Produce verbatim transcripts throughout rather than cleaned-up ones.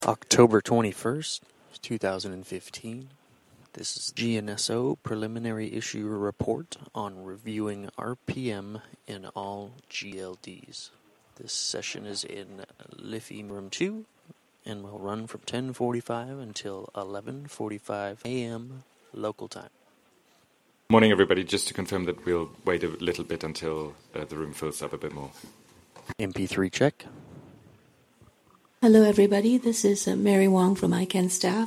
October twenty-first, twenty fifteen. This is G N S O Preliminary Issue Report on reviewing R P M in all G L Ds. This session is in Liffey Room two and will run from ten forty-five until eleven forty-five a.m. local time. Morning, everybody. Just to confirm that we'll wait a little bit until uh, the room fills up a bit more. M P three check. Hello, everybody. This is uh, Mary Wong from I CAN staff,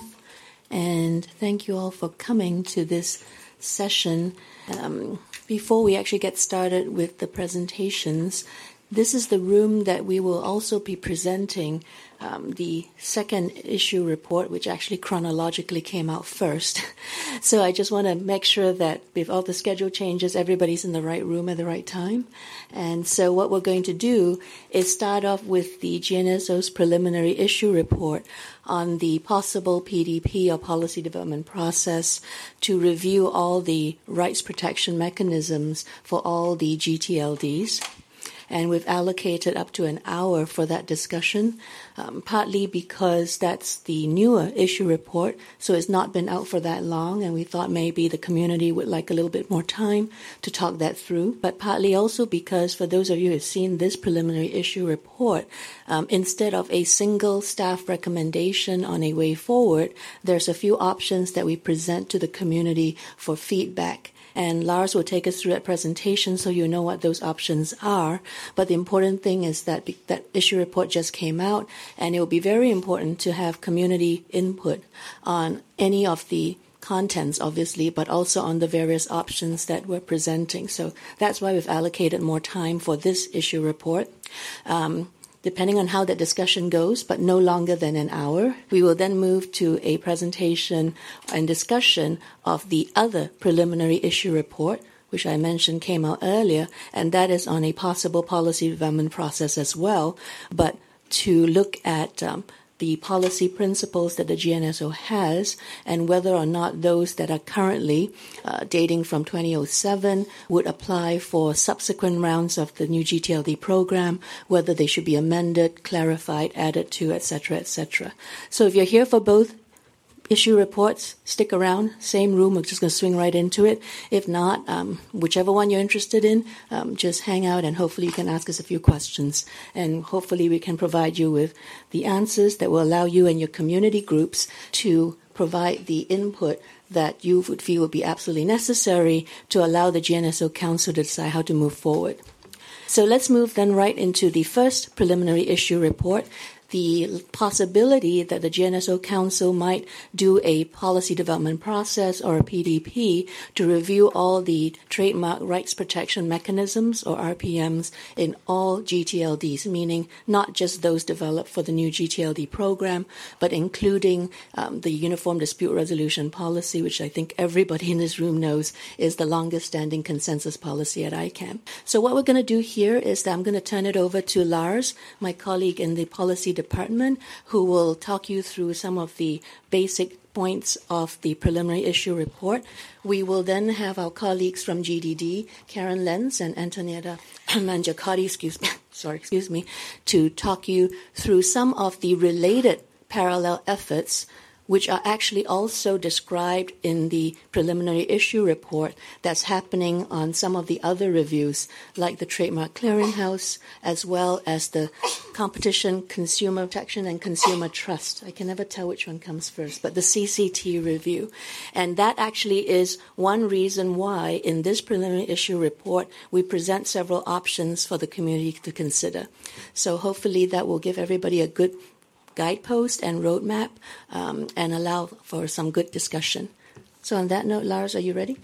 and thank you all for coming to this session. Um, before we actually get started with the presentations, this is the room that we will also be presenting um, the second issue report, which actually chronologically came out first. So I just want to make sure that with all the schedule changes, everybody's in the right room at the right time. And so what we're going to do is start off with the G N S O's preliminary issue report on the possible P D P or policy development process to review all the rights protection mechanisms for all the G T L Ds. And we've allocated up to an hour for that discussion, um, partly because that's the newer issue report, so it's not been out for that long, and we thought maybe the community would like a little bit more time to talk that through, but partly also because for those of you who have seen this preliminary issue report, um, instead of a single staff recommendation on a way forward, there's a few options that we present to the community for feedback. And Lars will take us through that presentation so you know what those options are. But the important thing is that that issue report just came out, and it will be very important to have community input on any of the contents, obviously, but also on the various options that we're presenting. So that's why we've allocated more time for this issue report. Um, depending on how that discussion goes, but no longer than an hour. We will then move to a presentation and discussion of the other preliminary issue report, which I mentioned came out earlier, and that is on a possible policy development process as well, but to look at um, the policy principles that the G N S O has and whether or not those that are currently uh, dating from twenty oh seven would apply for subsequent rounds of the new G T L D program, whether they should be amended, clarified, added to, et cetera, et cetera. So if you're here for both issue reports, stick around, same room, we're just going to swing right into it. If not, um, whichever one you're interested in, um, just hang out and hopefully you can ask us a few questions. And hopefully we can provide you with the answers that will allow you and your community groups to provide the input that you would feel would be absolutely necessary to allow the G N S O Council to decide how to move forward. So let's move then right into the first preliminary issue report, the possibility that the G N S O Council might do a policy development process or a P D P to review all the trademark rights protection mechanisms or R P Ms in all G T L Ds, meaning not just those developed for the new G T L D program, but including um, the Uniform Dispute Resolution Policy, which I think everybody in this room knows is the longest standing consensus policy at I CAN. So what we're going to do here is that I'm going to turn it over to Lars, my colleague in the policy department, Department, who will talk you through some of the basic points of the preliminary issue report. We will then have our colleagues from G D D, Karen Lenz and Antonietta Mangiacotti, excuse me, sorry, excuse me, to talk you through some of the related parallel efforts which are actually also described in the preliminary issue report that's happening on some of the other reviews, like the Trademark Clearinghouse, as well as the Competition, Consumer Protection, and Consumer Trust. I can never tell which one comes first, but the C C T review. And that actually is one reason why in this preliminary issue report we present several options for the community to consider. So hopefully that will give everybody a good guidepost and roadmap um, and allow for some good discussion. So on that note, Lars, are you ready?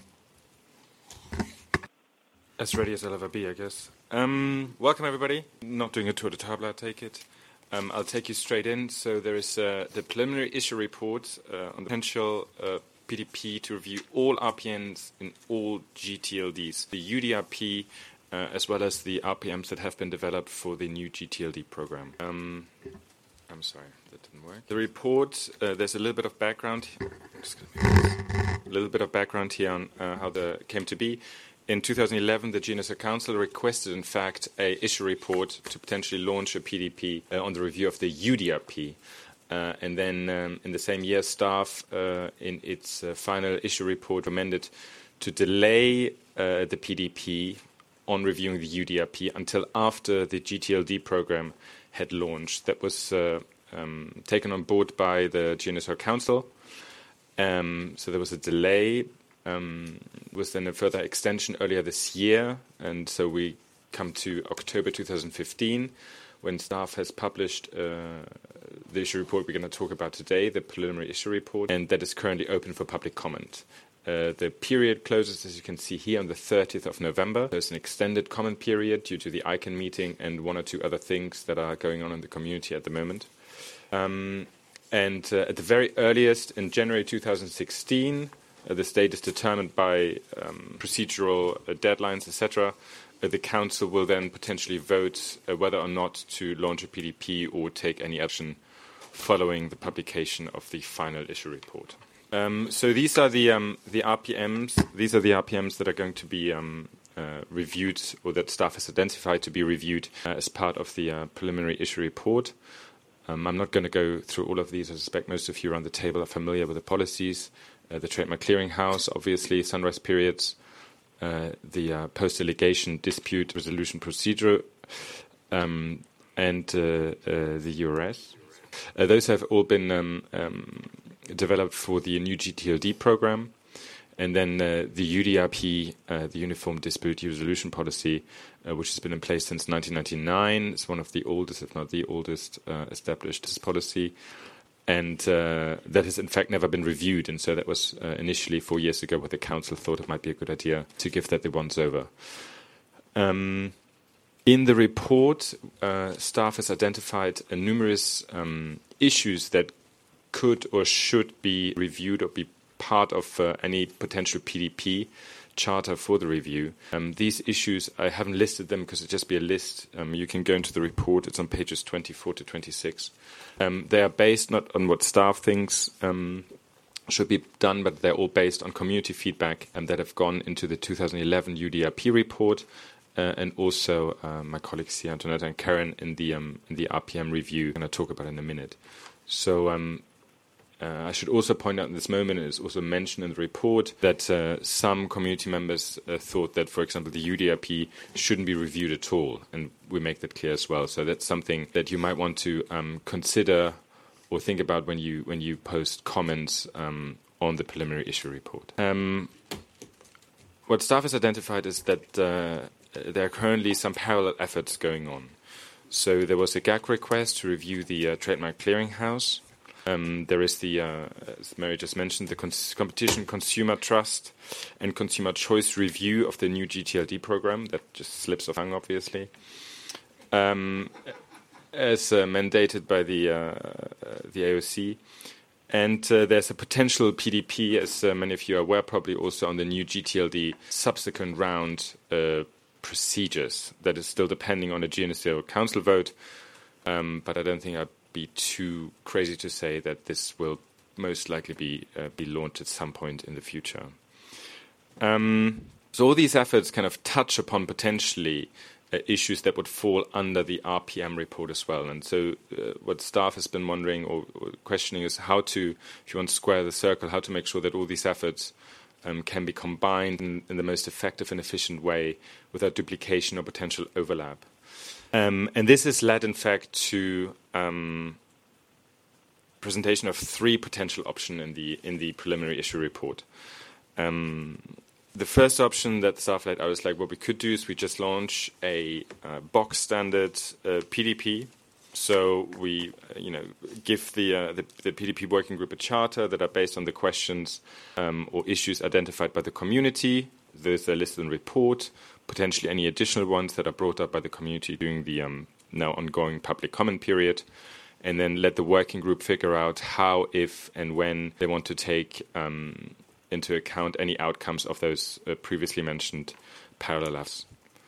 As ready as I'll ever be, I guess. Um, welcome, everybody. Not doing a tour de table, I take it. Um, I'll take you straight in. So there is uh, the preliminary issue report uh, on the potential uh, P D P to review all R P Ns in all G T L Ds, the U D R P, uh, as well as the R P Ms that have been developed for the new G T L D program. Um, I'm sorry, that didn't work. The report, uh, there's a little bit of background. Just gonna a little bit of background here on uh, how the came to be. In two thousand eleven, the G N S O Council requested, in fact, a issue report to potentially launch a P D P uh, on the review of the U D R P. Uh, and then um, in the same year, staff, uh, in its uh, final issue report, recommended to delay uh, the P D P on reviewing the U D R P until after the G T L D program had launched. That was uh, um, taken on board by the G N S O Council. Um, so there was a delay. Um, was then a further extension earlier this year, and so we come to October two thousand fifteen, when staff has published uh, the issue report we're going to talk about today, the preliminary issue report, and that is currently open for public comment. Uh, the period closes, as you can see here, on the thirtieth of November. There's an extended comment period due to the I C A N meeting and one or two other things that are going on in the community at the moment. Um, and uh, at the very earliest, in January two thousand sixteen, uh, the state is determined by um, procedural uh, deadlines, et cetera. Uh, the council will then potentially vote uh, whether or not to launch a P D P or take any action following the publication of the final issue report. Um, so these are the um, the R P Ms. These are the R P Ms that are going to be um, uh, reviewed, or that staff has identified to be reviewed uh, as part of the uh, preliminary issue report. Um, I'm not going to go through all of these. I suspect most of you around the table are familiar with the policies. Uh, the Trademark Clearinghouse, obviously, sunrise periods, uh, the uh, post-litigation dispute resolution procedure, um, and uh, uh, the U R S. Uh, those have all been um, um, developed for the new G T L D program. And then uh, the U D R P, uh, the Uniform Dispute Resolution Policy, uh, which has been in place since nineteen ninety-nine. It's one of the oldest, if not the oldest, uh, established policy. And uh, that has, in fact, never been reviewed. And so that was uh, initially four years ago what the council thought it might be a good idea to give that the once over. Um, in the report, uh, staff has identified uh, numerous um, issues that could or should be reviewed or be part of uh, any potential P D P charter for the review. Um, these issues, I haven't listed them because it'd just be a list. Um, you can go into the report. It's on pages twenty-four to twenty-six. Um, they are based not on what staff thinks um, should be done, but they're all based on community feedback and that have gone into the two thousand eleven U D R P report uh, and also uh, my colleagues here, Antonetta and Karen, in the um, in the R P M review. I'm going to talk about in a minute. So um, Uh, I should also point out in this moment, it is also mentioned in the report, that uh, some community members uh, thought that, for example, the U D R P shouldn't be reviewed at all, and we make that clear as well. So that's something that you might want to um, consider or think about when you when you post comments um, on the preliminary issue report. Um, what staff has identified is that uh, there are currently some parallel efforts going on. So there was a G A C request to review the uh, Trademark Clearinghouse. Um, there is the, uh, as Mary just mentioned, the Cons- Competition, Consumer Trust and Consumer Choice review of the new G T L D program. That just slips off tongue, obviously. Um, as uh, mandated by the, uh, the A O C. And uh, there's a potential P D P, as uh, many of you are aware, probably also on the new G T L D subsequent round uh, procedures. That is still depending on a G N S O council vote, um, but I don't think I'd be too crazy to say that this will most likely be uh, be launched at some point in the future. Um, so all these efforts kind of touch upon potentially uh, issues that would fall under the R P M report as well. And so uh, what staff has been wondering or, or questioning is how to, if you want to square the circle, how to make sure that all these efforts um, can be combined in, in the most effective and efficient way without duplication or potential overlap. Um, and this has led, in fact, to um, presentation of three potential options in the in the preliminary issue report. Um, the first option that staff laid out is like what we could do is we just launch a uh, box standard uh, P D P. So we, uh, you know, give the, uh, the the P D P working group a charter that are based on the questions um, or issues identified by the community. Those are listed in the report. Potentially any additional ones that are brought up by the community during the um, now ongoing public comment period, and then let the working group figure out how, if, and when they want to take um, into account any outcomes of those uh, previously mentioned parallel efforts.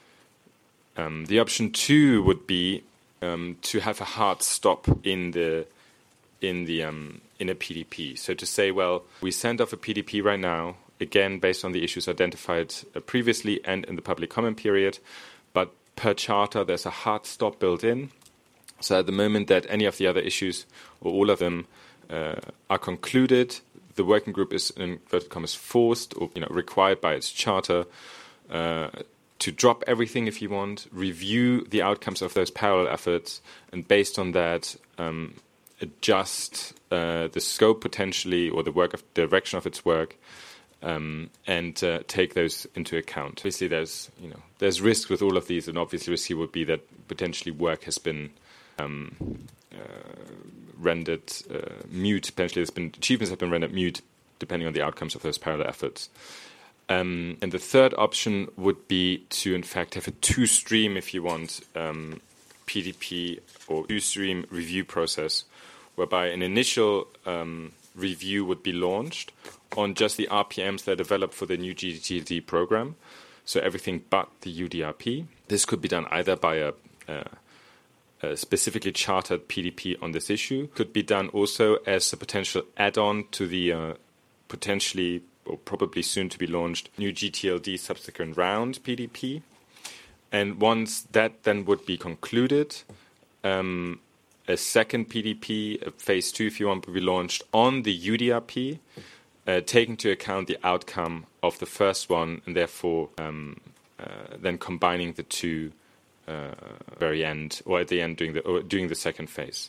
Um, the option two would be um, to have a hard stop in the in the um, in a P D P. So to say, well, we send off a P D P right now, again, based on the issues identified uh, previously and in the public comment period. But per charter, there's a hard stop built in. So at the moment that any of the other issues, or all of them, uh, are concluded, the working group is, in inverted commas, forced or you know required by its charter uh, to drop everything if you want, review the outcomes of those parallel efforts, and based on that, um, adjust uh, the scope potentially or the work of direction of its work, um, and uh, take those into account. Obviously, there's you know there's risk with all of these, and obviously, risk would be that potentially work has been um, uh, rendered uh, mute. Potentially, there's been achievements have been rendered mute, depending on the outcomes of those parallel efforts. Um, and the third option would be to, in fact, have a two-stream, if you want, um, P D P or two-stream review process, whereby an initial um, review would be launched on just the R P Ms that are developed for the new G T L D program, so everything but the U D R P. This could be done either by a, a, a specifically chartered P D P on this issue, could be done also as a potential add-on to the uh, potentially or probably soon to be launched new G T L D subsequent round P D P. And once that then would be concluded, um, a second P D P, a phase two if you want, would be launched on the U D R P, uh, taking into account the outcome of the first one, and therefore um, uh, then combining the two uh, very end, or at the end doing the, or doing the second phase.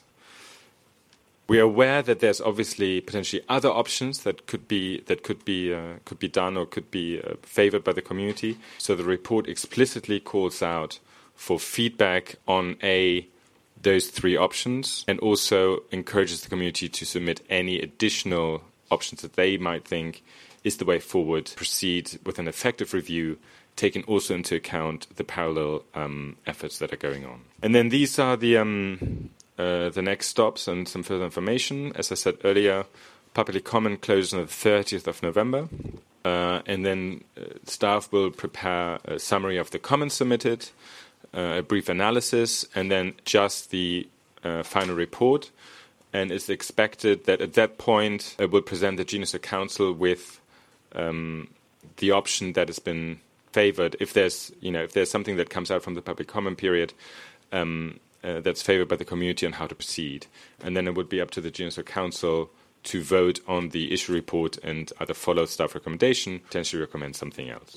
We are aware that there's obviously potentially other options that could be that could be uh, could be done or could be uh, favored by the community. So the report explicitly calls out for feedback on a those three options, and also encourages the community to submit any additional options that they might think is the way forward. Proceed with an effective review, taking also into account the parallel um, efforts that are going on. And then these are the um, Uh, the next stops and some further information. As I said earlier, public comment closes on the thirtieth of November, uh, and then uh, staff will prepare a summary of the comments submitted, uh, a brief analysis, and then just the uh, final report. And it's expected that at that point it will present the G N S O Council with um, the option that has been favored. If there's, you know, if there's something that comes out from the public comment period, um, Uh, that's favored by the community on how to proceed. And then it would be up to the G N S O Council to vote on the issue report and either follow staff recommendation, potentially recommend something else.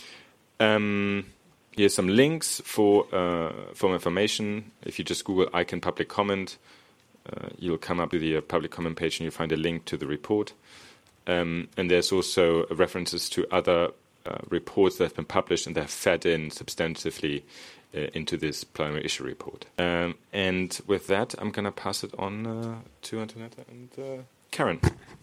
Um, here's some links for uh, for information. If you just Google I C A N public comment, uh, you'll come up to the uh, public comment page and you'll find a link to the report. Um, and there's also references to other uh, reports that have been published and that have fed in substantively Uh, into this primary issue report. Um, and with that, I'm going to pass it on uh, to Antonetta and uh, Karen.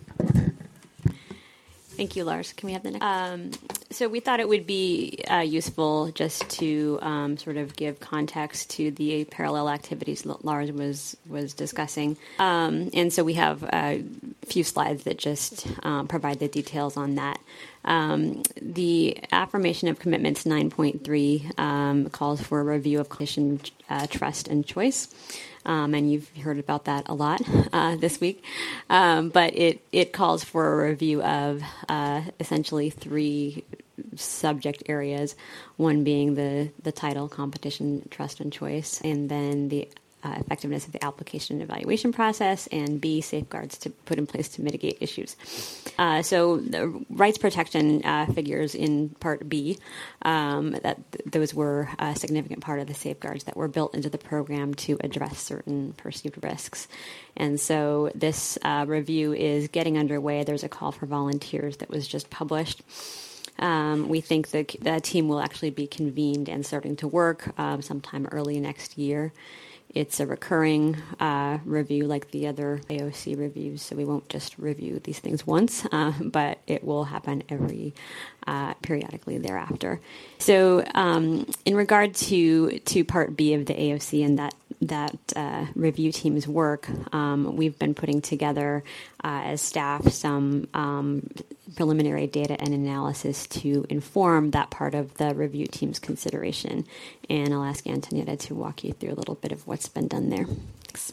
Thank you, Lars. Can we have the next? Um, so we thought it would be uh, useful just to um, sort of give context to the parallel activities that Lars was was discussing. Um, and so we have a few slides that just um, provide the details on that. Um, the Affirmation of Commitments nine point three um, calls for a review of competition, uh, trust, and choice. Um, and you've heard about that a lot uh, this week. Um, but it, it calls for a review of uh, essentially three subject areas, one being the, the title, competition, trust, and choice, and then the Uh, effectiveness of the application and evaluation process, and B, safeguards to put in place to mitigate issues. Uh, so the rights protection uh, figures in Part B, um, that th- those were a significant part of the safeguards that were built into the program to address certain perceived risks. And so this uh, review is getting underway. There's a call for volunteers that was just published. Um, we think the, the team will actually be convened and starting to work um, sometime early next year. It's a recurring uh, review like the other A O C reviews, so we won't just review these things once, uh, but it will happen every uh, periodically thereafter. So um, in regard to, to Part B of the A O C and that that uh, review team's work, um, we've been putting together uh, as staff some um, preliminary data and analysis to inform that part of the review team's consideration. And I'll ask Antonetta to walk you through a little bit of what's been done there. Thanks.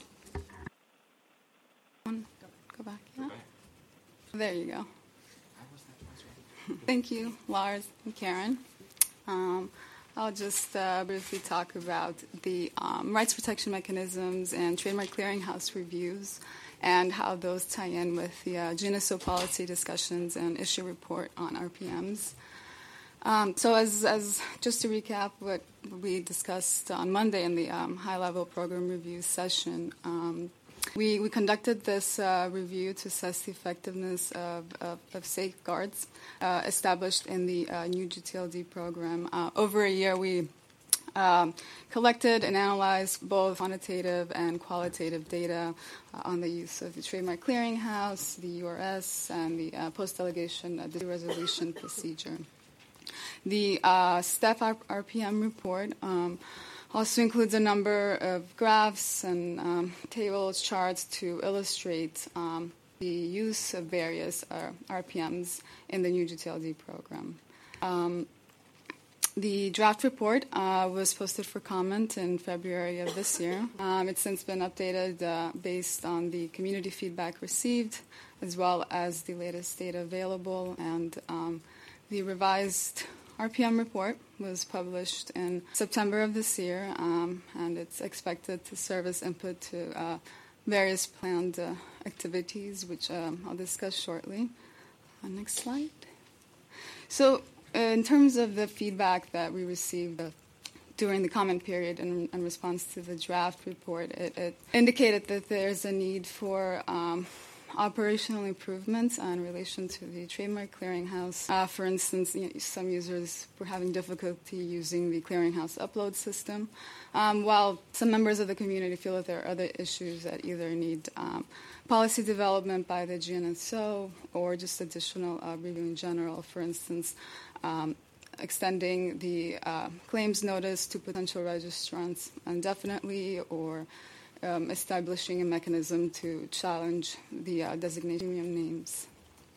Go back. Yeah. There you go. Thank you, Lars and Karen. Um, I'll just uh, briefly talk about the um, rights protection mechanisms and trademark clearinghouse reviews and how those tie in with the uh, G N S O policy discussions and issue report on R P Ms. Um, so as, as just to recap what we discussed on Monday in the um, high-level program review session, um, we, we conducted this uh, review to assess the effectiveness of, of, of safeguards uh, established in the uh, new G T L D program. Uh, over a year, we um, collected and analyzed both quantitative and qualitative data uh, on the use of the Trademark Clearinghouse, the U R S, and the uh, post-delegation uh, dispute resolution procedure. The uh, staff R P M report um, also includes a number of graphs and um, tables, charts to illustrate um, the use of various uh, R P Ms in the new G T L D program. Um, the draft report uh, was posted for comment in February of this year. Um, it's since been updated uh, based on the community feedback received, as well as the latest data available, and um, the revised R P M report was published in September of this year, um, and it's expected to serve as input to uh, various planned uh, activities, which um, I'll discuss shortly. Uh, next slide. So uh, in terms of the feedback that we received uh, during the comment period in, in response to the draft report, it, it indicated that there's a need for um, operational improvements in relation to the Trademark Clearinghouse. Uh, for instance, you know, some users were having difficulty using the Clearinghouse upload system, um, while some members of the community feel that there are other issues that either need um, policy development by the G N S O or just additional uh, review in general. For instance, um, extending the uh, claims notice to potential registrants indefinitely, or Um, establishing a mechanism to challenge the uh, designation premium names.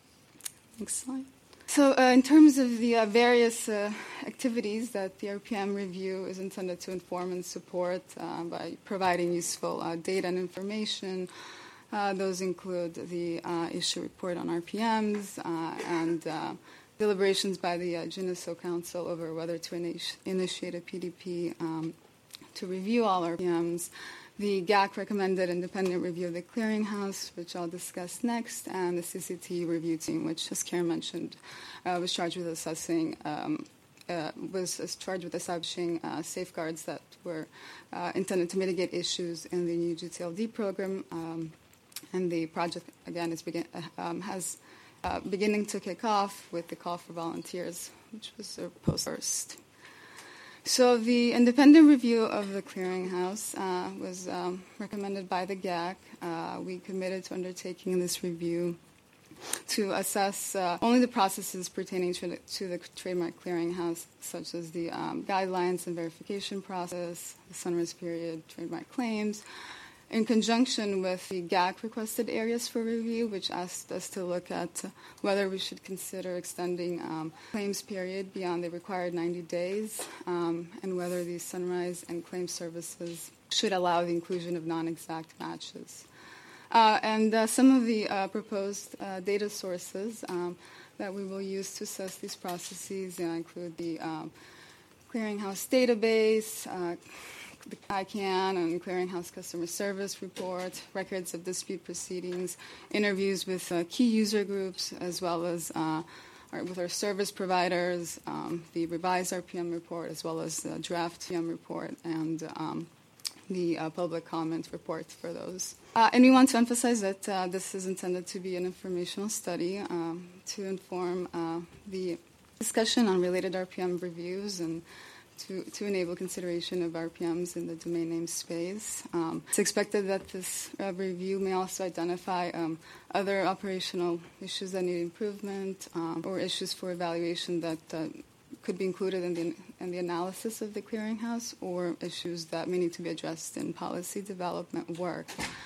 Next slide. So uh, in terms of the uh, various uh, activities that the R P M review is intended to inform and support uh, by providing useful uh, data and information, uh, those include the uh, issue report on R P Ms uh, and uh, deliberations by the uh, G N S O Council over whether to initi- initiate a P D P um, to review all R P Ms, the G A C recommended independent review of the clearinghouse, which I'll discuss next, and the C C T review team, which, as Karen mentioned, uh, was charged with assessing, um, uh, was charged with establishing uh, safeguards that were uh, intended to mitigate issues in the new G T L D program. Um, and the project, again, is begin, uh, um, has uh, beginning to kick off with the call for volunteers, which was uh, post first. So the independent review of the clearinghouse uh, was um, recommended by the G A C. Uh, we committed to undertaking this review to assess uh, only the processes pertaining to the, to the trademark clearinghouse, such as the um, guidelines and verification process, the sunrise period, trademark claims, in conjunction with the G A C requested areas for review, which asked us to look at uh, whether we should consider extending um, claims period beyond the required ninety days, um, and whether these sunrise and claim services should allow the inclusion of non-exact matches. Uh, and uh, some of the uh, proposed uh, data sources um, that we will use to assess these processes uh, include the um, clearinghouse database, uh, the I CANN and Clearinghouse Customer Service Report, records of dispute proceedings, interviews with uh, key user groups, as well as uh, our, with our service providers, um, the revised R P M report, as well as the draft P M report, and um, the uh, public comment report for those. Uh, and we want to emphasize that uh, this is intended to be an informational study um, to inform uh, the discussion on related R P M reviews and To, to enable consideration of R P Ms in the domain name space. Um, it's expected that this uh, review may also identify um, other operational issues that need improvement um, or issues for evaluation that uh, could be included in the, in the analysis of the clearinghouse, or issues that may need to be addressed in policy development work.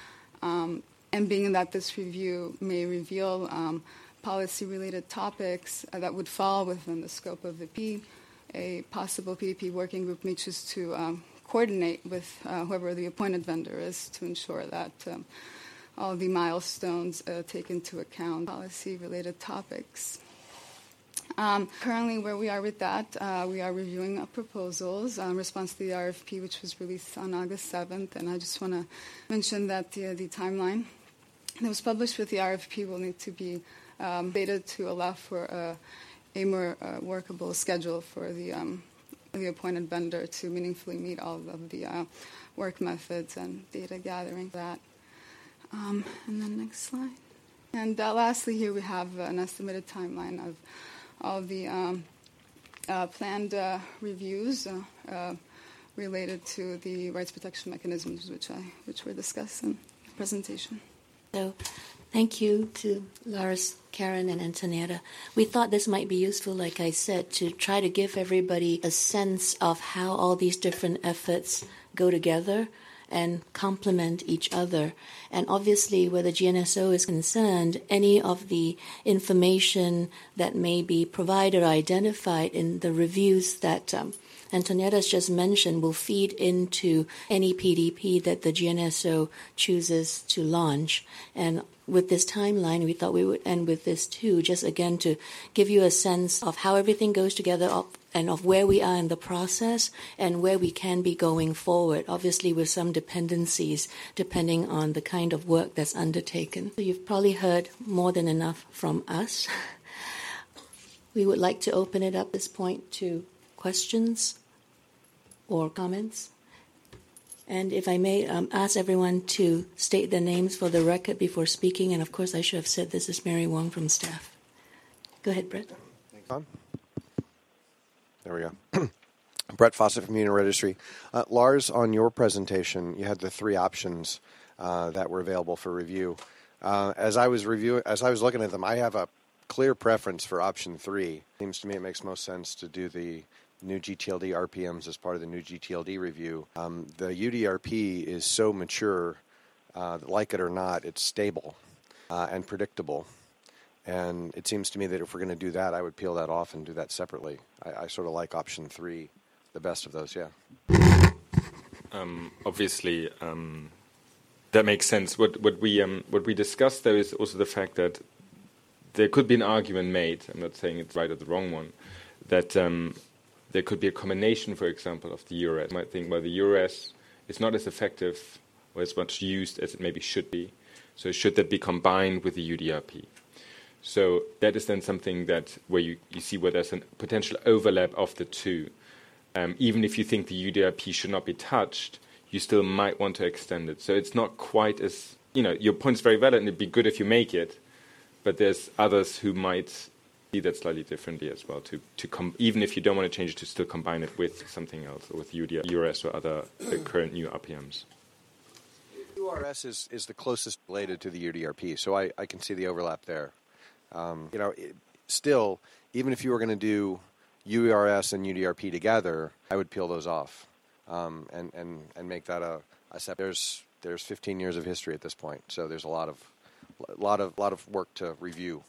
Um, and being that this review may reveal um, policy-related topics uh, that would fall within the scope of the P, a possible P D P working group may choose to um, coordinate with uh, whoever the appointed vendor is to ensure that um, all the milestones uh, take into account policy-related topics. Um, currently, where we are with that, uh, we are reviewing uh, proposals uh, in response to the R F P, which was released on August seventh. And I just want to mention that the, the timeline that was published with the R F P will need to be um, updated to allow for uh, a more uh, workable schedule for the um, the appointed vendor to meaningfully meet all of the uh, work methods and data gathering. That. Um, and then next slide. And uh, lastly, here we have an estimated timeline of all the um, uh, planned uh, reviews uh, uh, related to the rights protection mechanisms, which I which were discussed in the presentation. So, thank you to Lars, Karen, and Antonietta. We thought this might be useful, like I said, to try to give everybody a sense of how all these different efforts go together and complement each other. And obviously, where the G N S O is concerned, any of the information that may be provided or identified in the reviews that um, Antonietta's just mentioned will feed into any P D P that the G N S O chooses to launch. And with this timeline, we thought we would end with this too, just again to give you a sense of how everything goes together up and of where we are in the process and where we can be going forward, obviously with some dependencies depending on the kind of work that's undertaken. So you've probably heard more than enough from us. We would like to open it up at this point to questions or comments. And if I may um, ask everyone to state their names for the record before speaking, and of course I should have said this is Mary Wong from staff. Go ahead, Brett. Thanks, Tom. There we go. Brett Fawcett from Union Registry. Uh, Lars, on your presentation, you had the three options uh, that were available for review. Uh, as I was reviewing, as I was looking at them, I have a clear preference for option three. Seems to me it makes most sense to do the new G T L D R P Ms as part of the new G T L D review. Um, the U D R P is so mature, uh, that like it or not, it's stable uh, and predictable. And it seems to me that if we're going to do that, I would peel that off and do that separately. I, I sort of like option three, the best of those, yeah. Um, obviously, um, that makes sense. What what we um, what we discussed, though, is also the fact that there could be an argument made, I'm not saying it's right or the wrong one, that um, there could be a combination, for example, of the E U R S. You might think, well, the E U R S is not as effective or as much used as it maybe should be. So should that be combined with the U D R P? So that is then something that where you, you see where there's a potential overlap of the two. Um, even if you think the U D R P should not be touched, you still might want to extend it. So it's not quite as, you know, your point's very valid and it'd be good if you make it, but there's others who might see that slightly differently as well, to, to com- even if you don't want to change it, to still combine it with something else, or with U D R, E U R S or other uh, current new R P Ms. U U R S is, is the closest related to the U D R P, so I, I can see the overlap there. Um, you know, it, still, even if you were going to do U E R S and U D R P together, I would peel those off um, and, and, and make that a, a step. There's there's fifteen years of history at this point, so there's a lot of a lot of lot of work to review.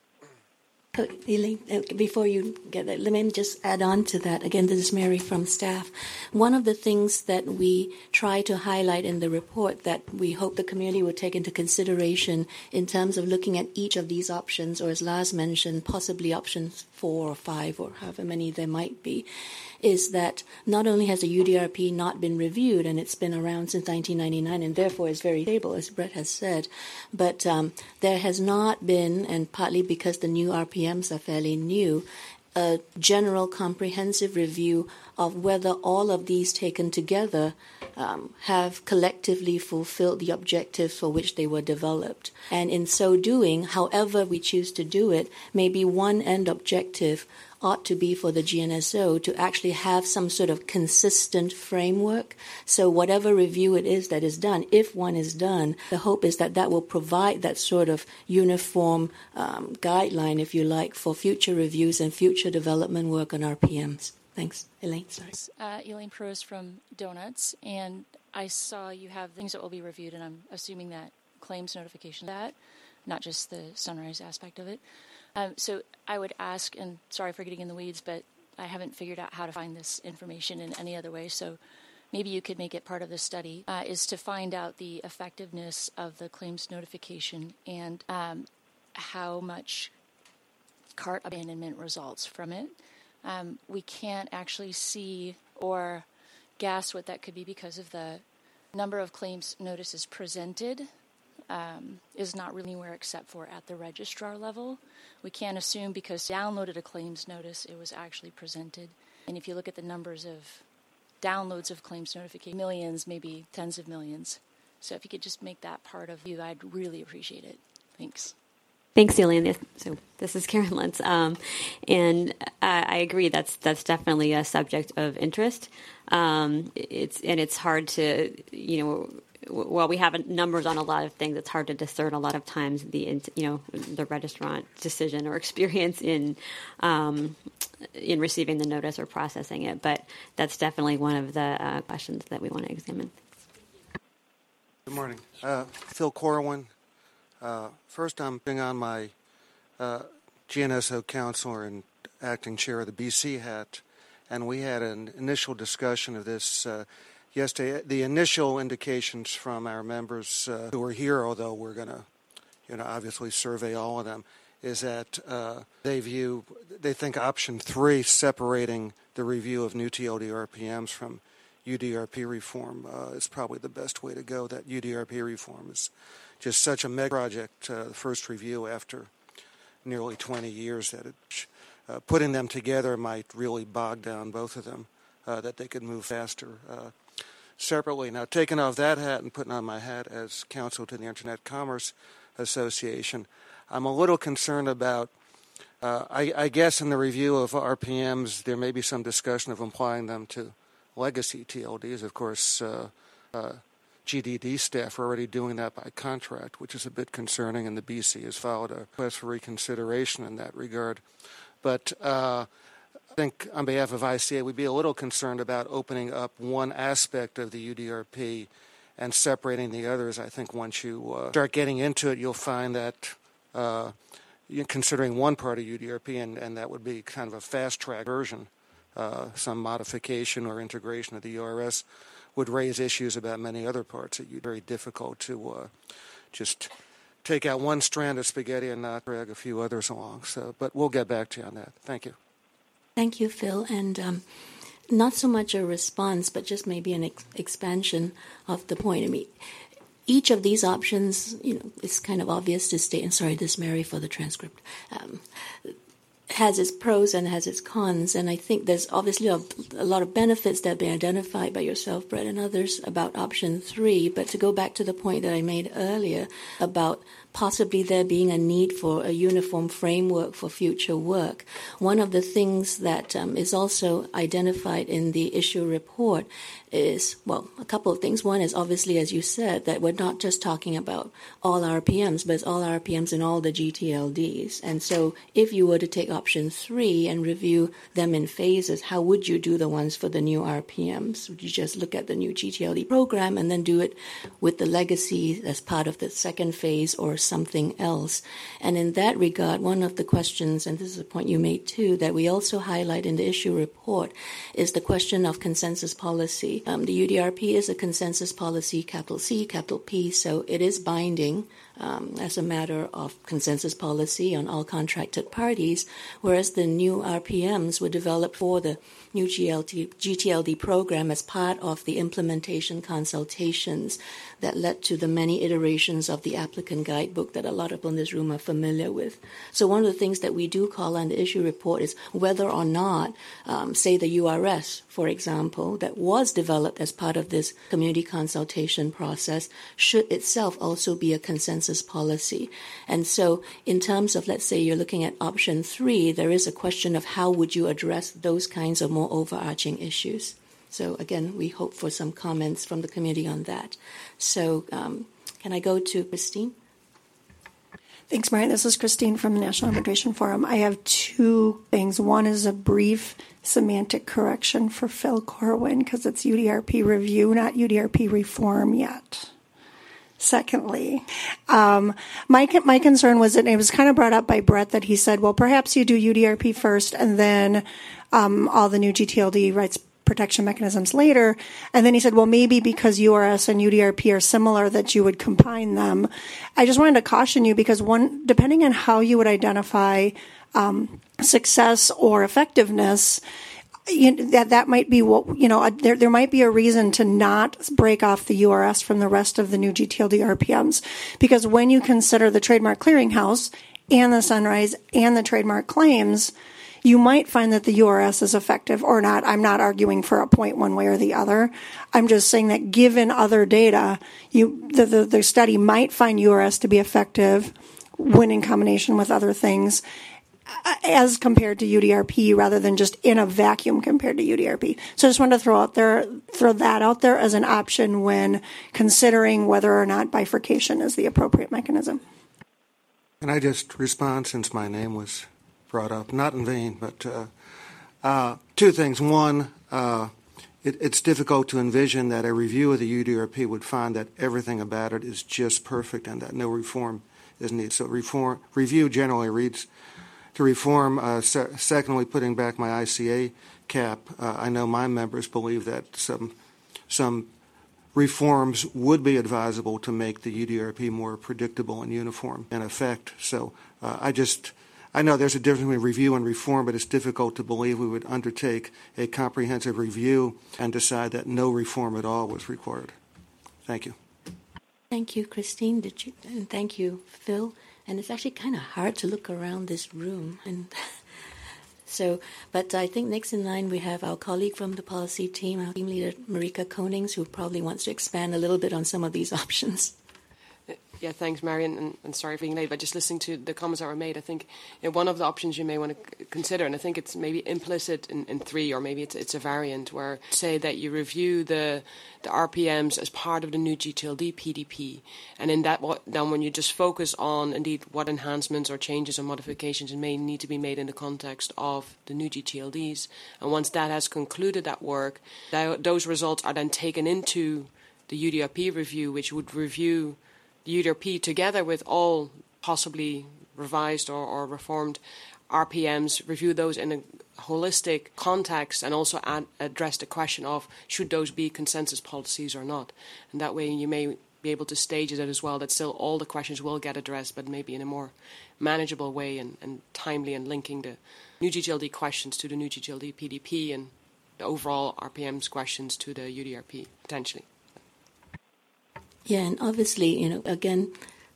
Elaine, before you get that, let me just add on to that. Again, this is Mary from staff. One of the things that we try to highlight in the report that we hope the community will take into consideration in terms of looking at each of these options, or as Lars mentioned, possibly options four or five or however many there might be, is that not only has the U D R P not been reviewed, and it's been around since nineteen ninety-nine and therefore is very stable, as Brett has said, but um, there has not been, and partly because the new R P Ms are fairly new, a general comprehensive review of whether all of these taken together um, have collectively fulfilled the objectives for which they were developed. And in so doing, however we choose to do it, maybe one end objective ought to be for the G N S O to actually have some sort of consistent framework. So whatever review it is that is done, if one is done, the hope is that that will provide that sort of uniform um, guideline, if you like, for future reviews and future development work on R P Ms. Thanks. Elaine, sorry. Uh, Elaine Prost from Donuts, and I saw you have things that will be reviewed, and I'm assuming that claims notification, that, not just the Sunrise aspect of it. Um, so I would ask, and sorry for getting in the weeds, but I haven't figured out how to find this information in any other way, so maybe you could make it part of the study, uh, is to find out the effectiveness of the claims notification and um, how much cart abandonment results from it. Um, we can't actually see or guess what that could be because of the number of claims notices presented um, is not really anywhere except for at the registrar level. We can't assume because downloaded a claims notice, it was actually presented. And if you look at the numbers of downloads of claims notification, millions, maybe tens of millions. So if you could just make that part of you, I'd really appreciate it. Thanks. Thanks, Celia. So this is Karen Lentz, um, and I, I agree. That's that's definitely a subject of interest. Um, it's and it's hard to, you know, while we have numbers on a lot of things, it's hard to discern a lot of times the, you know, the registrant decision or experience in um, in receiving the notice or processing it. But that's definitely one of the uh, questions that we want to examine. Good morning, uh, Phil Corwin. Uh, first, I'm being on my uh, G N S O counselor and acting chair of the B C hat, and we had an initial discussion of this uh, yesterday. The initial indications from our members uh, who are here, although we're going to, you know, obviously survey all of them, is that uh, they view, they think option three, separating the review of new T L D R P Ms from U D R P reform, uh, is probably the best way to go. That U D R P reform is just such a mega project, uh, the first review after nearly twenty years, that it, uh, putting them together might really bog down both of them, uh, that they could move faster uh, separately. Now, taking off that hat and putting on my hat as counsel to the Internet Commerce Association, I'm a little concerned about, uh, I, I guess in the review of R P Ms, there may be some discussion of applying them to legacy T L Ds. Of course, uh, uh, G D D staff are already doing that by contract, which is a bit concerning, and the B C has filed a request for reconsideration in that regard. But uh, I think on behalf of I C A, we'd be a little concerned about opening up one aspect of the U D R P and separating the others. I think once you uh, start getting into it, you'll find that uh, you're considering one part of U D R P, and, and that would be kind of a fast-track version, uh, some modification or integration of the U R S, would raise issues about many other parts. It would be very difficult to uh, just take out one strand of spaghetti and not drag a few others along. So, but we'll get back to you on that. Thank you. Thank you, Phil. And um, not so much a response, but just maybe an ex- expansion of the point. I mean, each of these options, you know, it's kind of obvious to state, and sorry, this is Mary for the transcript, um, has its pros and has its cons, and I think there's obviously a, a lot of benefits that have been identified by yourself, Brett, and others about option three. But to go back to the point that I made earlier about possibly there being a need for a uniform framework for future work, one of the things that um, is also identified in the issue report is, well, a couple of things. One is obviously, as you said, that we're not just talking about all R P Ms, but it's all R P Ms and all the G T L Ds. And so if you were to take option three and review them in phases, how would you do the ones for the new R P Ms? Would you just look at the new G T L D program and then do it with the legacy as part of the second phase or something else? And in that regard, one of the questions, and this is a point you made too, that we also highlight in the issue report, is the question of consensus policy. Um, the U D R P is a consensus policy, capital C, capital P, so it is binding um, as a matter of consensus policy on all contracted parties, whereas the new R P Ms were developed for the new G T L D program as part of the implementation consultations that led to the many iterations of the applicant guidebook that a lot of people in this room are familiar with. So one of the things that we do call on the issue report is whether or not, um, say the U R S, for example, that was developed as part of this community consultation process, should itself also be a consensus policy. And so in terms of, let's say you're looking at option three, there is a question of how would you address those kinds of more overarching issues. So again, we hope for some comments from the committee on that. So um, can I go to Christine? Thanks, Marian. This is Christine from the National Arbitration Forum. I have two things. One is a brief semantic correction for Phil Corwin, because it's U D R P review, not U D R P reform yet. Secondly, um, my my concern was that it was kind of brought up by Brett that he said, well, perhaps you do U D R P first and then um, all the new G T L D rights protection mechanisms later. And then he said, well, maybe because U R S and U D R P are similar that you would combine them. I just wanted to caution you because one, depending on how you would identify um, success or effectiveness, You know, that that might be what you know. There there might be a reason to not break off the U R S from the rest of the new G T L D R P Ms, because when you consider the Trademark Clearinghouse and the Sunrise and the trademark claims, you might find that the U R S is effective or not. I'm not arguing for a point one way or the other. I'm just saying that given other data, you the the, the study might find U R S to be effective when in combination with other things, as compared to U D R P, rather than just in a vacuum compared to U D R P. So I just wanted to throw out there, throw that out there as an option when considering whether or not bifurcation is the appropriate mechanism. Can I just respond since my name was brought up? Not in vain, but uh, uh, two things. One, uh, it, it's difficult to envision that a review of the U D R P would find that everything about it is just perfect and that no reform is needed. So reform review generally reads to reform. Uh, se- secondly, putting back my I C A cap, uh, I know my members believe that some some reforms would be advisable to make the U D R P more predictable and uniform in effect. So uh, I just, I know there's a difference between review and reform, but it's difficult to believe we would undertake a comprehensive review and decide that no reform at all was required. Thank you. Thank you, Christine. Did you? And thank you, Phil. And it's actually kind of hard to look around this room. And so, but I think next in line we have our colleague from the policy team, our team leader, Marika Konings, who probably wants to expand a little bit on some of these options. Yeah, thanks, Marion, and, and sorry for being late, but just listening to the comments that were made, I think you know, one of the options you may want to c- consider, and I think it's maybe implicit in, in three, or maybe it's, it's a variant, where say that you review the the R P Ms as part of the new G T L D P D P, and in that, then when you just focus on, indeed, what enhancements or changes or modifications may need to be made in the context of the new G T L Ds, and once that has concluded that work, that, those results are then taken into the U D R P review, which would review the U D R P together with all possibly revised or, or reformed R P Ms, review those in a holistic context, and also add, address the question of should those be consensus policies or not. And that way you may be able to stage it as well, that still all the questions will get addressed, but maybe in a more manageable way and, and timely, and linking the new G T L D questions to the new G T L D P D P and the overall R P Ms questions to the U D R P, potentially. Yeah, and obviously, you know, again,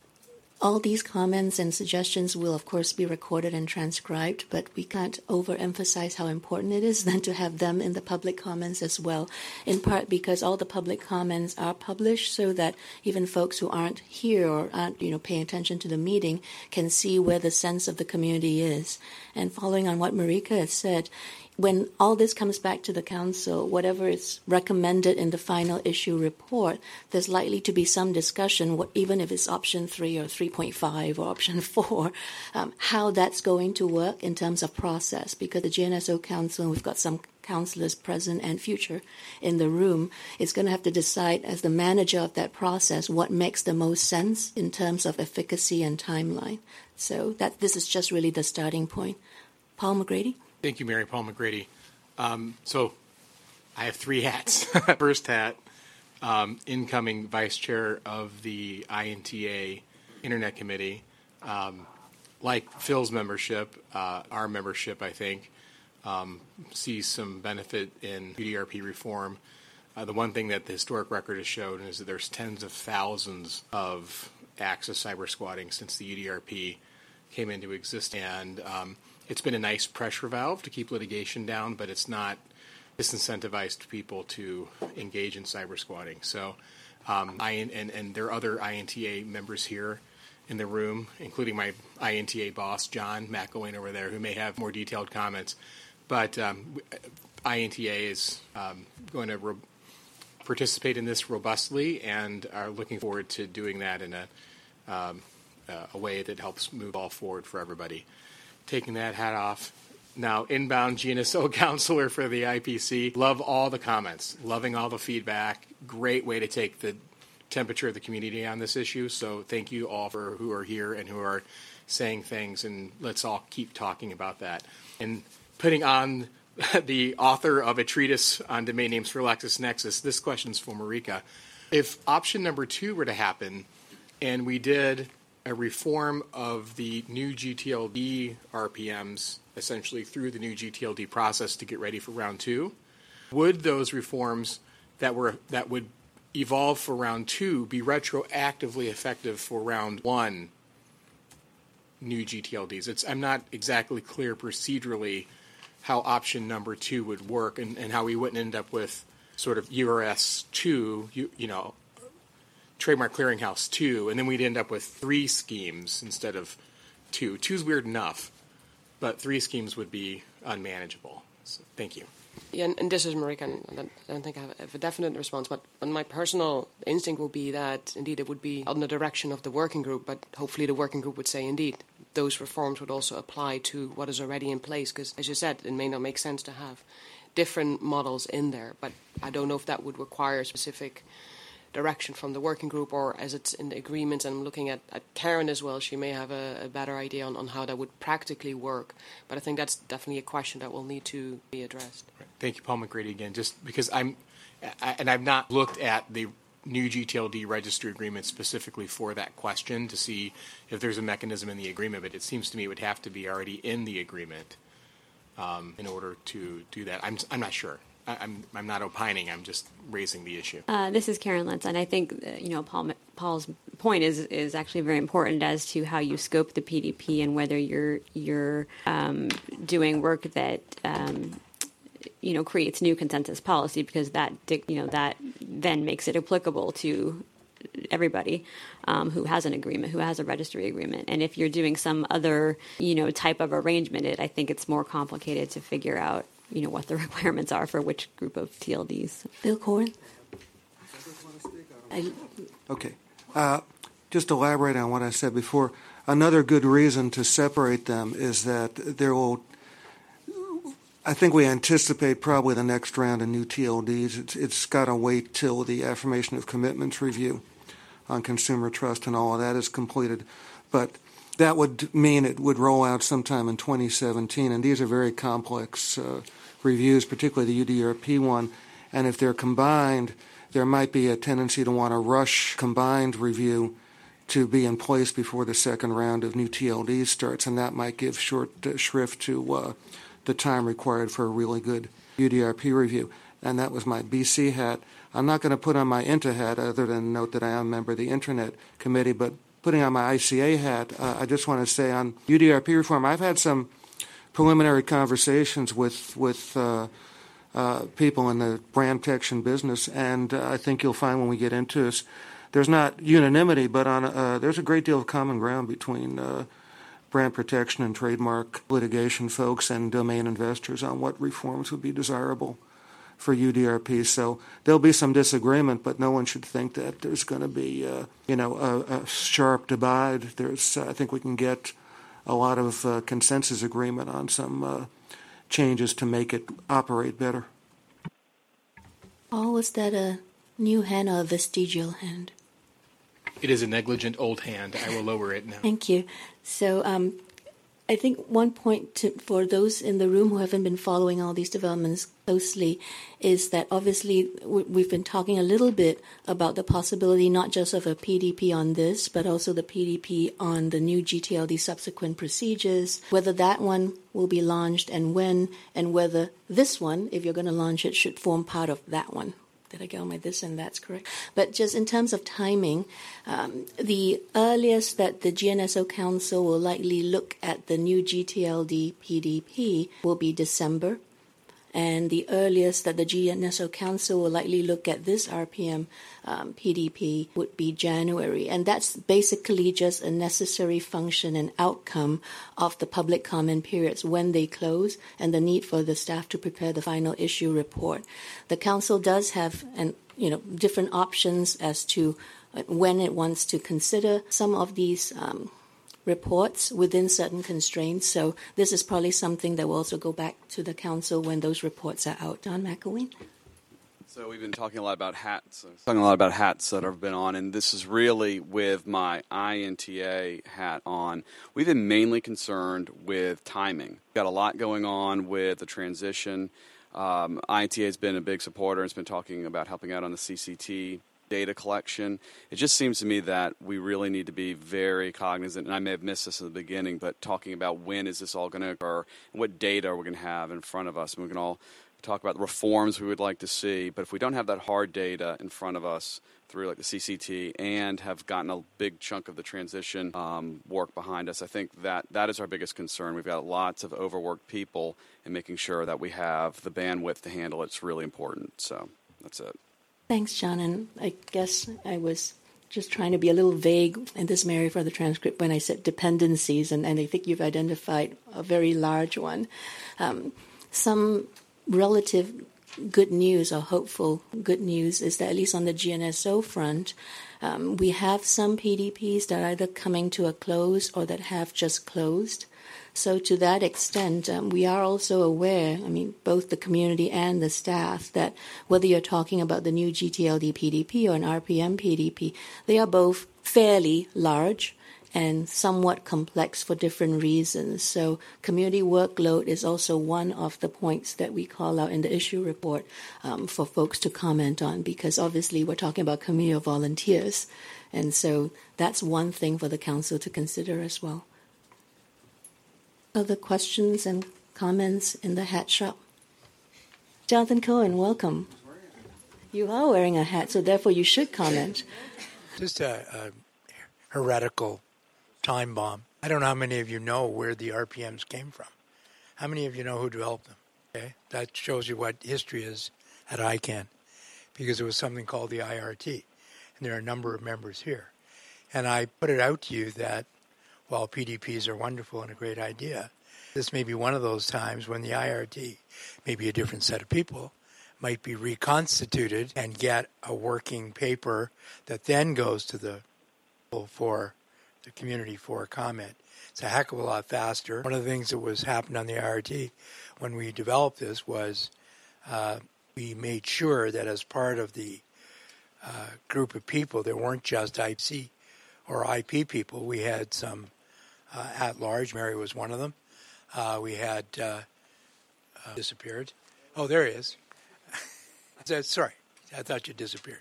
all these comments and suggestions will, of course, be recorded and transcribed, but we can't overemphasize how important it is then to have them in the public comments as well, in part because all the public comments are published so that even folks who aren't here or aren't, you know, paying attention to the meeting can see where the sense of the community is. And following on what Marika has said, when all this comes back to the council, whatever is recommended in the final issue report, there's likely to be some discussion, even if it's option three or three point five or option four, um, how that's going to work in terms of process. Because the G N S O Council, and we've got some councillors present and future in the room, is going to have to decide as the manager of that process what makes the most sense in terms of efficacy and timeline. So that this is just really the starting point. Paul McGrady? Thank you, Mary. Paul McGrady. Um, so I have three hats. First hat, um, incoming vice chair of the I N T A Internet Committee. Um, like Phil's membership, uh, our membership, I think, um, sees some benefit in U D R P reform. Uh, the one thing that the historic record has shown is that there's tens of thousands of acts of cyber squatting since the U D R P came into existence. And um, it's been a nice pressure valve to keep litigation down, but it's not disincentivized people to engage in cyber squatting. So um, I, and, and there are other I N T A members here in the room, including my I N T A boss, John McElwain over there, who may have more detailed comments. But um, I N T A is um, going to re- participate in this robustly and are looking forward to doing that in a, um, uh, a way that helps move all forward for everybody. Taking that hat off. Now, inbound G N S O counselor for the I P C. Love all the comments. Loving all the feedback. Great way to take the temperature of the community on this issue. So thank you all for who are here and who are saying things, and let's all keep talking about that. And putting on the author of a treatise on domain names for LexisNexis. This question's for Marika. If option number two were to happen, and we did a reform of the new G T L D R P Ms, essentially through the new G T L D process to get ready for round two, would those reforms that were that would evolve for round two be retroactively effective for round one new G T L Ds? It's, I'm not exactly clear procedurally how option number two would work, and, and how we wouldn't end up with sort of U R S two, you, you know, Trademark Clearinghouse two, and then we'd end up with three schemes instead of two. Two's weird enough, but three schemes would be unmanageable. So, thank you. Yeah, and, and this is Marika, and I don't think I have a definite response, but, but my personal instinct will be that, indeed, it would be on the direction of the working group, but hopefully the working group would say, indeed, those reforms would also apply to what is already in place, because, as you said, it may not make sense to have different models in there, but I don't know if that would require specific direction from the working group, or as it's in the agreements. And I'm looking at, at Karen as well. She may have a, a better idea on, on how that would practically work. But I think that's definitely a question that will need to be addressed. Right. Thank you, Paul McGrady, again. Just because I'm, I, and I've not looked at the new G T L D registry agreement specifically for that question to see if there's a mechanism in the agreement, but it seems to me it would have to be already in the agreement um, in order to do that. I'm, I'm not sure. I'm I'm not opining. I'm just raising the issue. Uh, this is Karen Lentz, and I think uh, you know Paul Paul's point is is actually very important as to how you scope the P D P and whether you're you're um, doing work that um, you know creates new consensus policy, because that you know that then makes it applicable to everybody um, who has an agreement, who has a registry agreement. And if you're doing some other you know type of arrangement, it I think it's more complicated to figure out you know, what the requirements are for which group of T L Ds. Bill Corwin? I, okay. Uh, just elaborate on what I said before. Another good reason to separate them is that there will, I think we anticipate probably the next round of new T L Ds. It's, it's got to wait till the affirmation of commitments review on consumer trust and all of that is completed. But that would mean it would roll out sometime in twenty seventeen, and these are very complex uh, reviews, particularly the U D R P one. And if they're combined, there might be a tendency to want to rush combined review to be in place before the second round of new T L Ds starts, and that might give short uh, shrift to uh, the time required for a really good U D R P review. And that was my B C hat. I'm not going to put on my INTA hat other than note that I am a member of the Internet Committee, but putting on my I C A hat, uh, I just want to say on U D R P reform, I've had some preliminary conversations with with uh, uh, people in the brand protection business, and uh, I think you'll find when we get into this, there's not unanimity, but on uh, there's a great deal of common ground between uh, brand protection and trademark litigation folks and domain investors on what reforms would be desirable for U D R P. So there'll be some disagreement, but no one should think that there's going to be, uh, you know, a, a sharp divide. There's, uh, I think we can get a lot of uh, consensus agreement on some uh, changes to make it operate better. Paul, was that a new hand or a vestigial hand? It is a negligent old hand. I will lower it now. Thank you. So um, I think one point to, for those in the room who haven't been following all these developments closely is that obviously we've been talking a little bit about the possibility not just of a P D P on this, but also the P D P on the new G T L D subsequent procedures, whether that one will be launched and when, and whether this one, if you're going to launch it, should form part of that one. Did I get all my this and that's correct? But just in terms of timing, um, the earliest that the G N S O Council will likely look at the new G T L D P D P will be December. And the earliest that the G N S O Council will likely look at this R P M um, P D P would be January. And that's basically just a necessary function and outcome of the public comment periods when they close and the need for the staff to prepare the final issue report. The Council does have an, you know, different options as to when it wants to consider some of these um reports within certain constraints. So this is probably something that will also go back to the council when those reports are out. Don McElwain? So we've been talking a lot about hats, talking a lot about hats that I've been on, and this is really with my I N T A hat on. We've been mainly concerned with timing. We've got a lot going on with the transition. Um, I N T A has been a big supporter. It's been talking about helping out on the C C T data collection. It just seems to me that we really need to be very cognizant, and I may have missed this in the beginning, but talking about when is this all going to occur and what data are we going to have in front of us. And we can all talk about the reforms we would like to see, but if we don't have that hard data in front of us through like the C C T and have gotten a big chunk of the transition um, work behind us, I think that that is our biggest concern. We've got lots of overworked people, and making sure that we have the bandwidth to handle it's really important. So that's it. Thanks, John. And I guess I was just trying to be a little vague in this, Mary, for the transcript when I said dependencies, and, and I think you've identified a very large one. Um, some relative good news or hopeful good news is that at least on the G N S O front, um, we have some P D Ps that are either coming to a close or that have just closed. So to that extent, um, we are also aware, I mean, both the community and the staff, that whether you're talking about the new G T L D P D P or an R P M P D P, they are both fairly large and somewhat complex for different reasons. So community workload is also one of the points that we call out in the issue report um, for folks to comment on, because obviously we're talking about community of volunteers. And so that's one thing for the council to consider as well. Other questions and comments in the hat shop? Jonathan Cohen, welcome. You are wearing a hat, so therefore you should comment. Just a, a heretical time bomb. I don't know how many of you know where the R P Ms came from. How many of you know who developed them? Okay, that shows you what history is at I CANN, because it was something called the I R T, and there are a number of members here. And I put it out to you that while P D Ps are wonderful and a great idea, this may be one of those times when the I R T, maybe a different set of people, might be reconstituted and get a working paper that then goes to the for the community for comment. It's a heck of a lot faster. One of the things that was happened on the I R T when we developed this was uh, we made sure that as part of the uh, group of people, there weren't just I C or I P people. We had some uh, at-large. Mary was one of them. Uh, we had uh, uh, disappeared. Oh, there he is. Sorry, I thought you disappeared.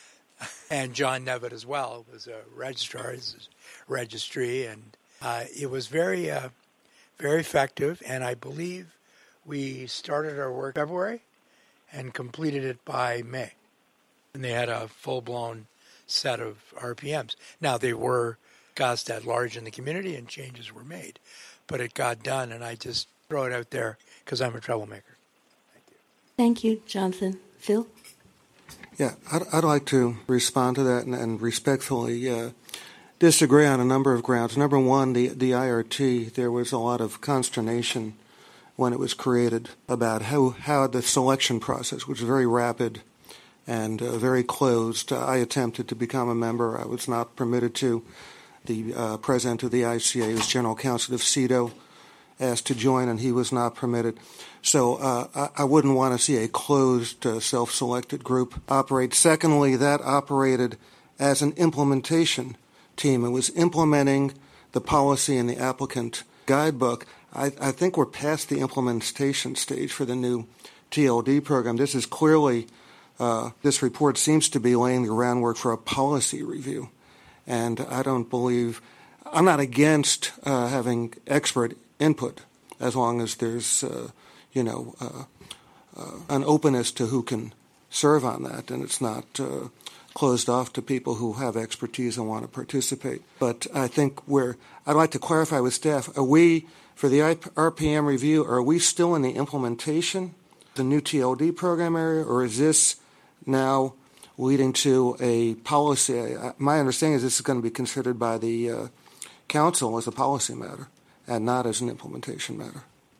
And John Nevitt as well was a registrar, registry, and uh, it was very, uh, very effective. And I believe we started our work in February and completed it by May. And they had a full-blown set of R P Ms. Now, they were discussed at large in the community and changes were made, but it got done, and I just throw it out there because I'm a troublemaker. Thank you. Thank you, Jonathan. Phil? Yeah, I'd, I'd like to respond to that and, and respectfully uh, disagree on a number of grounds. Number one, the, the I R T, there was a lot of consternation when it was created about how, how the selection process, which was very rapid and uh, very closed. Uh, I attempted to become a member. I was not permitted to. The uh, president of the I C A, who's general counsel of C E D O, asked to join, and he was not permitted. So uh, I, I wouldn't want to see a closed, uh, self-selected group operate. Secondly, that operated as an implementation team. It was implementing the policy in the applicant guidebook. I, I think we're past the implementation stage for the new T L D program. This is clearly, uh, this report seems to be laying the groundwork for a policy review. And I don't believe, I'm not against uh, having expert input as long as there's, uh, you know, uh, uh, an openness to who can serve on that, and it's not uh, closed off to people who have expertise and want to participate. But I think we're, I'd like to clarify with staff, are we, for the R P M review, are we still in the implementation, the new T L D program area, or is this now leading to a policy? My understanding is this is going to be considered by the uh, council as a policy matter and not as an implementation matter.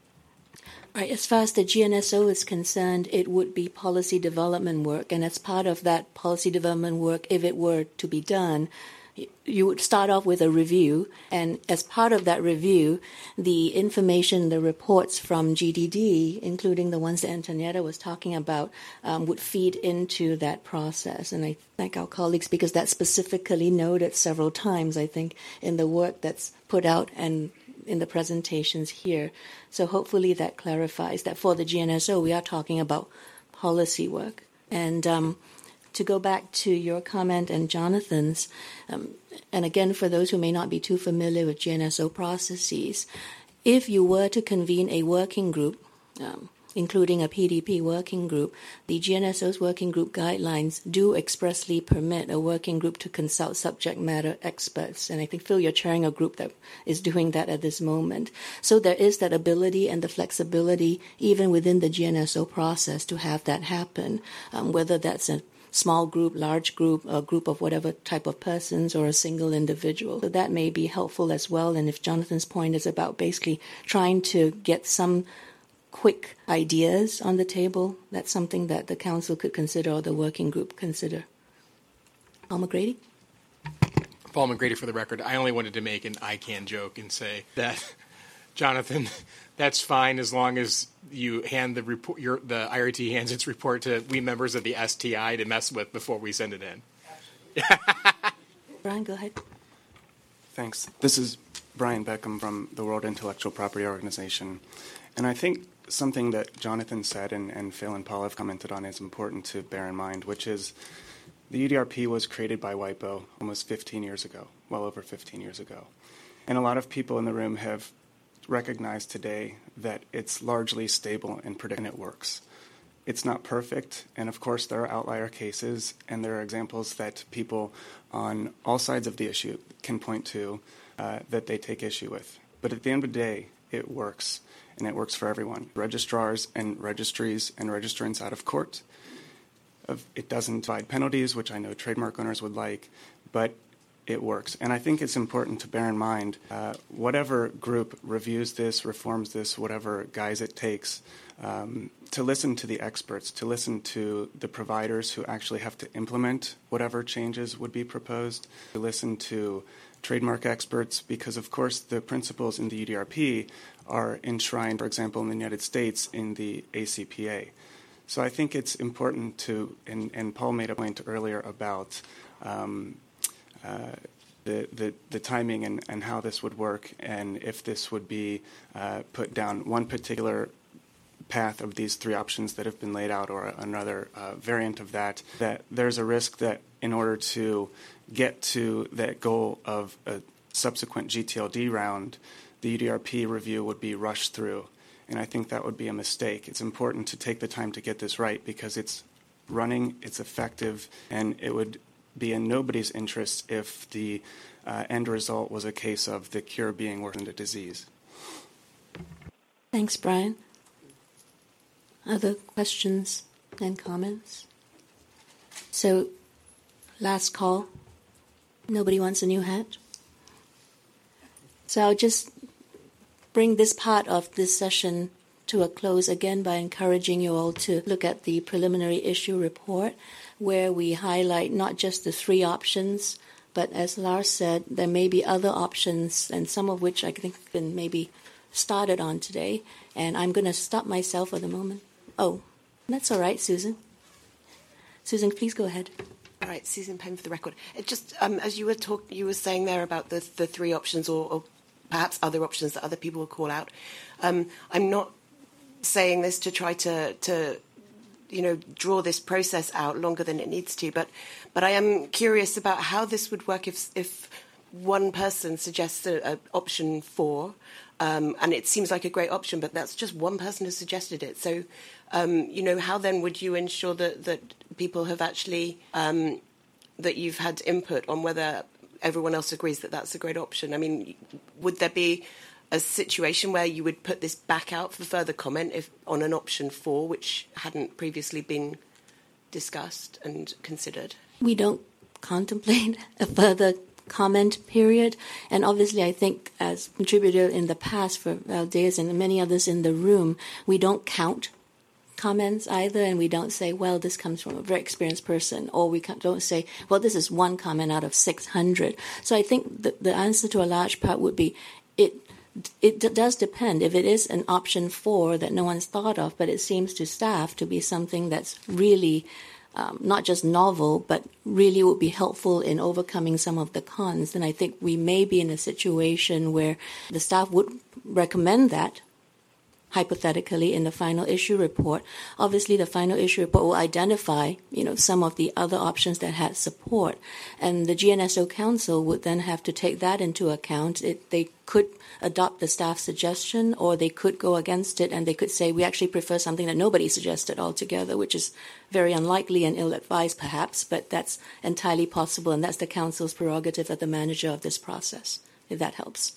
Right. As far as the G N S O is concerned, it would be policy development work, and as part of that policy development work, if it were to be done, you would start off with a review, and as part of that review, the information, the reports from G D D, including the ones that Antonietta was talking about, um, would feed into that process. And I thank our colleagues because that's specifically noted several times, I think, in the work that's put out and in the presentations here. So hopefully that clarifies that for the G N S O, we are talking about policy work. And um, to go back to your comment and Jonathan's, um, and again, for those who may not be too familiar with G N S O processes, if you were to convene a working group, um, including a P D P working group, the G N S O's working group guidelines do expressly permit a working group to consult subject matter experts. And I think, Phil, you're chairing a group that is doing that at this moment. So there is that ability and the flexibility, even within the G N S O process, to have that happen, um, whether that's a small group, large group, a group of whatever type of persons, or a single individual. So that may be helpful as well. And if Jonathan's point is about basically trying to get some quick ideas on the table, that's something that the council could consider or the working group consider. Paul McGrady? Paul McGrady, for the record. I only wanted to make an I CAN joke and say that, Jonathan, that's fine as long as you hand the report, your, the I R T hands its report to we members of the S T I to mess with before we send it in. Brian, go ahead. Thanks. This is Brian Beckham from the World Intellectual Property Organization. And I think something that Jonathan said and, and Phil and Paul have commented on is important to bear in mind, which is the U D R P was created by WIPO almost fifteen years ago, well over fifteen years ago. And a lot of people in the room have recognized today that it's largely stable and predictable, and it works. It's not perfect, and of course there are outlier cases, and there are examples that people on all sides of the issue can point to uh, that they take issue with. But at the end of the day, it works, and it works for everyone. Registrars and registries and registrants out of court. It doesn't divide penalties, which I know trademark owners would like, but it works. And I think it's important to bear in mind, uh, whatever group reviews this, reforms this, whatever guise it takes, um, to listen to the experts, to listen to the providers who actually have to implement whatever changes would be proposed, to listen to trademark experts, because of course the principles in the U D R P are enshrined, for example, in the United States in the A C P A. So I think it's important to, and, and Paul made a point earlier about um, uh, the, the, the timing and, and how this would work, and if this would be uh, put down one particular path of these three options that have been laid out, or another uh, variant of that, that there's a risk that in order to get to that goal of a subsequent G T L D round, the U D R P review would be rushed through. And I think that would be a mistake. It's important to take the time to get this right because it's running, it's effective, and it would be in nobody's interest if the uh, end result was a case of the cure being worse than the disease. Thanks, Brian. Other questions and comments? So, last call. Nobody wants a new hat? So I'll just bring this part of this session to a close again by encouraging you all to look at the preliminary issue report, where we highlight not just the three options, but as Lars said, there may be other options, and some of which I think have been maybe started on today. And I'm going to stop myself for the moment. Oh, that's all right, Susan. Susan, please go ahead. All right, Susan Penn for the record. It just um, as you were talk, you were saying there about the the three options, or, or perhaps other options that other people will call out. Um, I'm not saying this to try to to you know draw this process out longer than it needs to, but but I am curious about how this would work if if one person suggests a, a option four. Um, and it seems like a great option, but that's just one person has suggested it. So, um, you know, how then would you ensure that, that people have actually, um, that you've had input on whether everyone else agrees that that's a great option? I mean, would there be a situation where you would put this back out for further comment if on an option four, which hadn't previously been discussed and considered? We don't contemplate a further comment period, and obviously I think as contributor in the past for Valdes and many others in the room, we don't count comments either, and we don't say, well, this comes from a very experienced person, or we don't say, well, this is one comment out of six hundred. So I think the, the answer to a large part would be it it d- does depend. If it is an option four that no one's thought of, but it seems to staff to be something that's really um, not just novel, but really would be helpful in overcoming some of the cons, then I think we may be in a situation where the staff would recommend that, hypothetically, in the final issue report. Obviously, the final issue report will identify, you know, some of the other options that had support, and the G N S O Council would then have to take that into account. It, they could adopt the staff suggestion, or they could go against it, and they could say, we actually prefer something that nobody suggested altogether, which is very unlikely and ill-advised, perhaps, but that's entirely possible, and that's the Council's prerogative as the manager of this process, if that helps.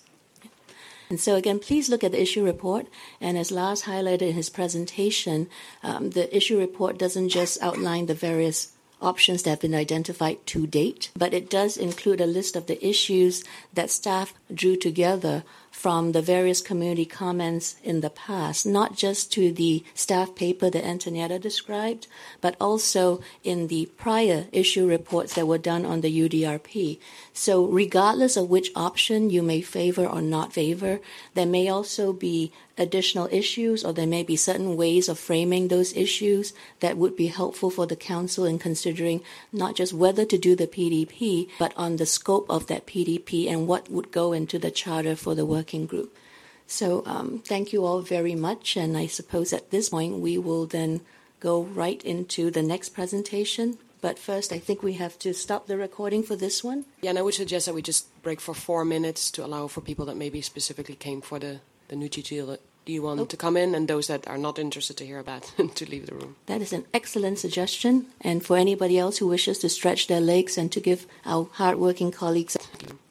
And so, again, please look at the issue report. And as Lars highlighted in his presentation, um, the issue report doesn't just outline the various options that have been identified to date, but it does include a list of the issues that staff drew together from the various community comments in the past, not just to the staff paper that Antonietta described, but also in the prior issue reports that were done on the U D R P. So regardless of which option you may favor or not favor, there may also be additional issues, or there may be certain ways of framing those issues that would be helpful for the council in considering not just whether to do the P D P, but on the scope of that P D P and what would go into the charter for the working group. So um, thank you all very much, and I suppose at this point we will then go right into the next presentation. But first, I think we have to stop the recording for this one. Yeah, and I would suggest that we just break for four minutes to allow for people that maybe specifically came for the, the new G G L D one oh. to come in, and those that are not interested to hear about to leave the room. That is an excellent suggestion. And for anybody else who wishes to stretch their legs and to give our hardworking colleagues